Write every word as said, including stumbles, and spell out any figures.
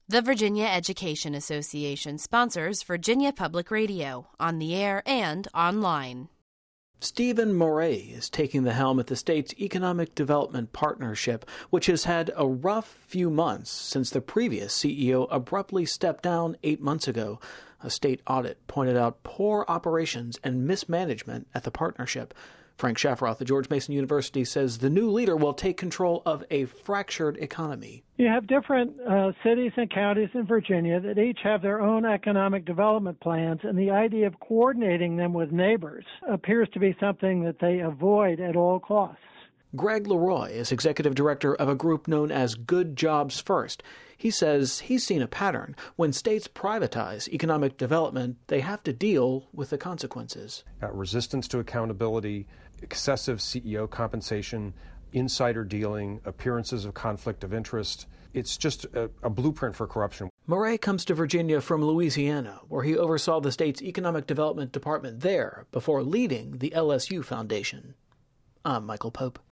The Virginia Education Association sponsors Virginia Public Radio, on the air and online. Stephen Moret is taking the helm at the state's Economic Development Partnership, which has had a rough few months since the previous C E O abruptly stepped down eight months ago. A state audit pointed out poor operations and mismanagement at the partnership. Frank Shafroth at George Mason University says the new leader will take control of a fractured economy. You have different uh, cities and counties in Virginia that each have their own economic development plans, and the idea of coordinating them with neighbors appears to be something that they avoid at all costs. Greg Leroy is executive director of a group known as Good Jobs First. He says he's seen a pattern. When states privatize economic development, they have to deal with the consequences. Uh, resistance to accountability, excessive C E O compensation, insider dealing, appearances of conflict of interest. It's just a, a blueprint for corruption. Moret comes to Virginia from Louisiana, where he oversaw the state's economic development department there before leading the L S U Foundation. I'm Michael Pope.